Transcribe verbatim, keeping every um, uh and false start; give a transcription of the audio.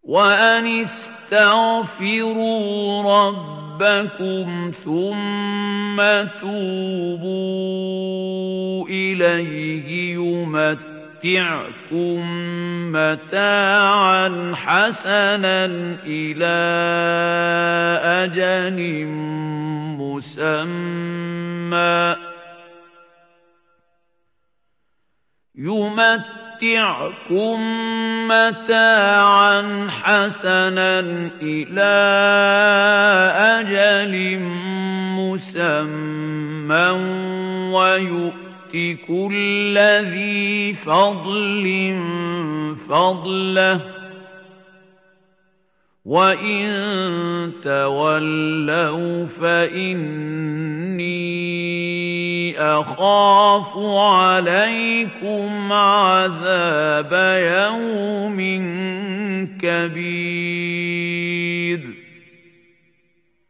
وأن استغفروا ربكم ثم توبوا إليه يمتعكم متاعا حسنا إلى أجل مسمى يمتعكم متاعا حسنا إلى أجل مسمى ويؤت كل ذي فضل فضله وإن تولوا فإني أخاف عليكم عذاب يوم كبير